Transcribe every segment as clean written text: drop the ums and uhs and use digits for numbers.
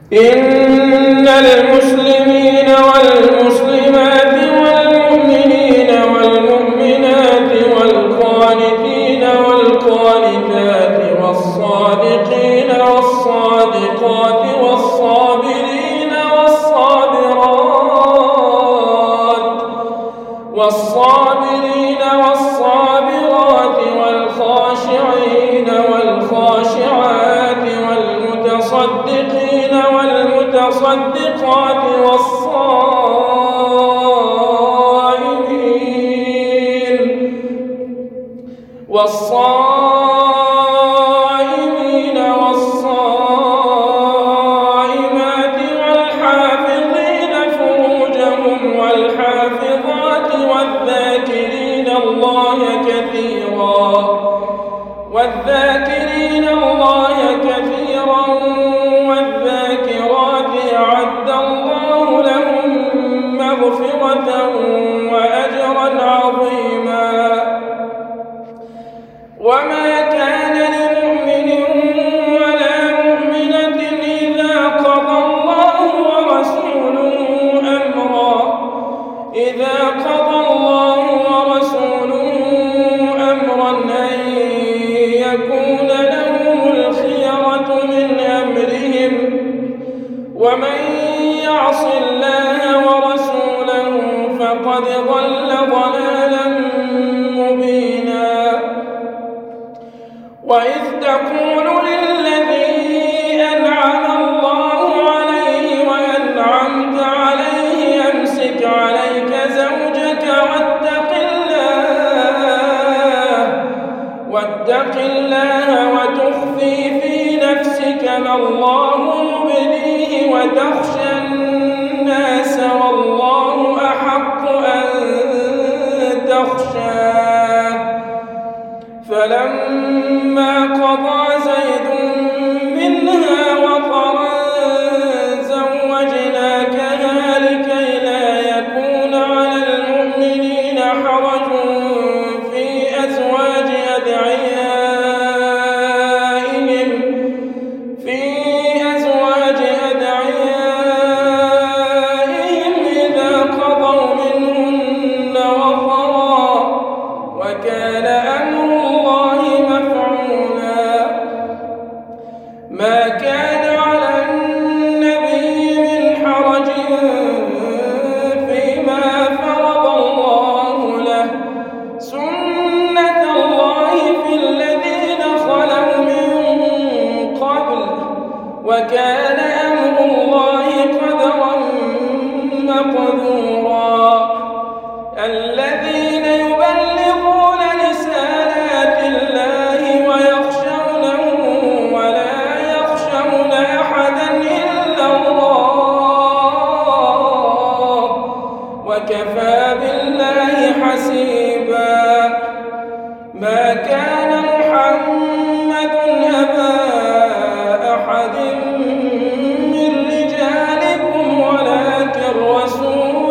إن المسلمين والمسلمات والمؤمنين والمؤمنات والقانتين والقانتات والصادقين والصادقات والصابرين والصابرات والخاشعين والخاشعات والمتصدقين والمتصدقات والصائمين والصائمات والحافظين فروجهم والحافظات والذاكرين الله كثيرا والذاكرات أعد الله لهم مغفرة وأجرا عظيما. وما كان لمؤمن ولا مؤمنة إذا قضى الله ورسوله أمرا أن يكون لهم الخيرة من أمرهم ومن يعص الله ورسوله فقد ضل ضلالا مبينا. وإذ تقول للذي أنعم الله عليه وأنعمت عليه أمسك عليك زوجك واتق الله وتخفي في نفسك ما الله مبديه وتخشى الناس والله أحق أن تخشاه. فلما قضى زيد منها وطرا زوجناكها لكي لا يكون على المؤمنين حرج في أزواج أدعيائهم إذا قضوا منهن وطرا وكان أمر الله مفعولا. ما كان على النبي من حرج فيما فرض الله له سنة الله في الذين خلوا من قبل وكان أمر الله قدرا مقدورا. الذين يبلغون رسالات الله ويخشونه ولا يخشون أحدا إلا الله وكفى بالله حسيبا. ما كان محمد أبا أحد من رجالكم ولكن رسول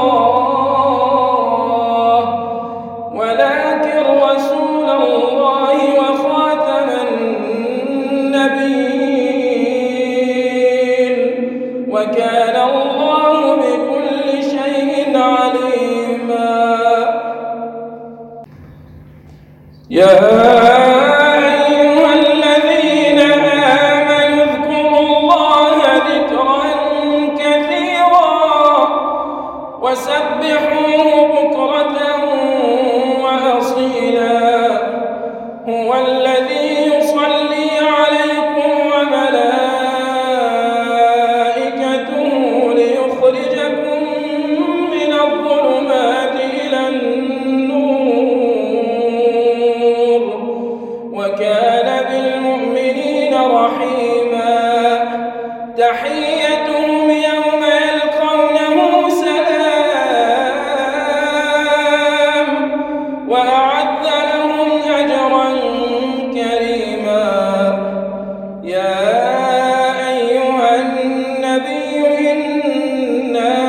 الله وخاتم النبيين وكان الله بكل شيء عليما. يا أيها الذين آمنوا اذكروا الله ذكرا كثيرا وسبحوه بكرة وأصيلا. هو الذي يصلي عليكم وملائكته ليخرجكم من الظلمات إلى النور وكان بالمؤمنين رحيما. تحيتهم يوم يلقونه سلام وأعد لهم أجرا كريما. يا أيها النبي إنا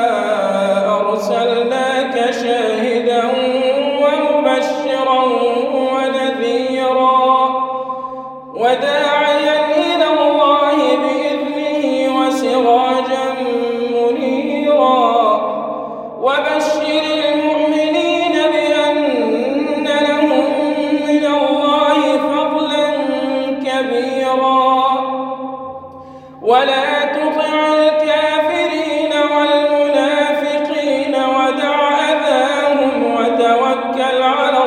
أرسلناك شاهدا ومبشرا ونذيرا وداعيا إلى الله بإذنه ولا تطع الكافرين والمنافقين ودع أذاهم وتوكل على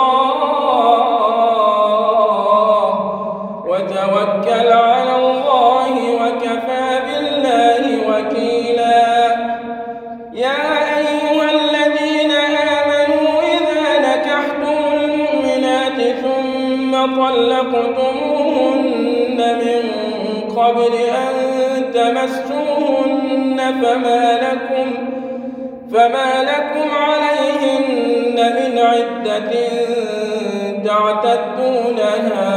الله وكفى بالله وكيلا. يا أيها الذين آمنوا إذا نكحتم المؤمنات ثم طلقتموهن من قبل أن تمسوهن فما لكم عليهن من عدة تعتدونها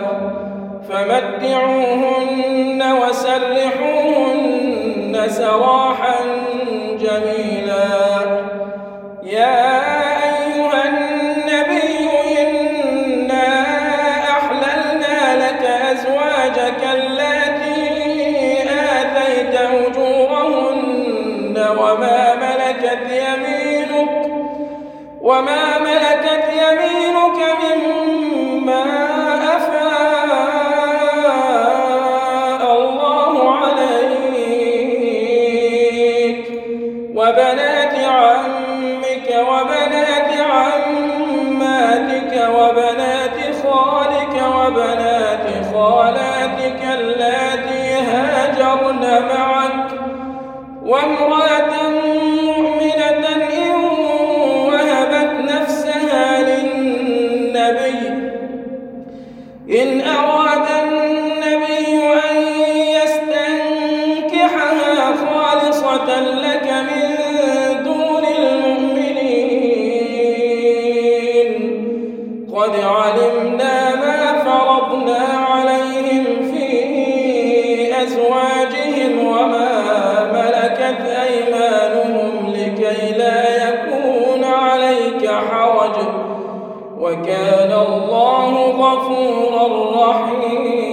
فمتعوهن وسرحوهن سراحا جميلا. يا أيها النبي إنا أحللنا لك أزواجك اللاتي آتيت أجورهن وما ملكت يمينك مما أفاء الله عليك وبنات عمك وبنات عماتك وبنات خالك وبنات خالاتك اللاتي هاجرن معك وامرأة مؤمنة إن وهبت نفسها للنبي إن أراد النبي أن يستنكحها خالصة لك من دون المؤمنين. قد علمنا ما فرضنا عليهم في أزواجهم وما ملكت أيمانهم لكي لا يكون عليك حرج وكان الله غفورا رحيما.